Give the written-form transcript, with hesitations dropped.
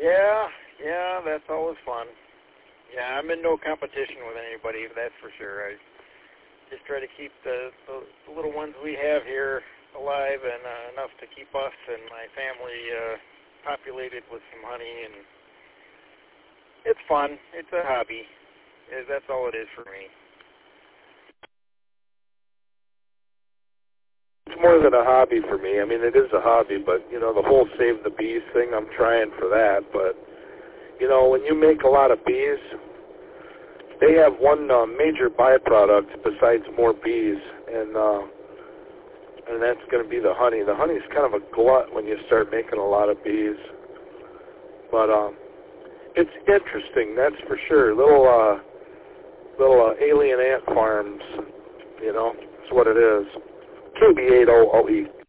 Yeah, that's always fun. Yeah, I'm in no competition with anybody, that's for sure. I just try to keep the little ones we have here alive and enough to keep us and my family populated with some honey, and it's fun. It's a hobby. That's all it is for me. It's more than a hobby for me. I mean, it is a hobby, but, you know, the whole save the bees thing, I'm trying for that. But, you know, when you make a lot of bees, they have one major byproduct besides more bees, and that's going to be the honey. The honey's kind of a glut when you start making a lot of bees. But it's interesting, that's for sure. Little alien ant farms, you know, that's what it is. KB800E.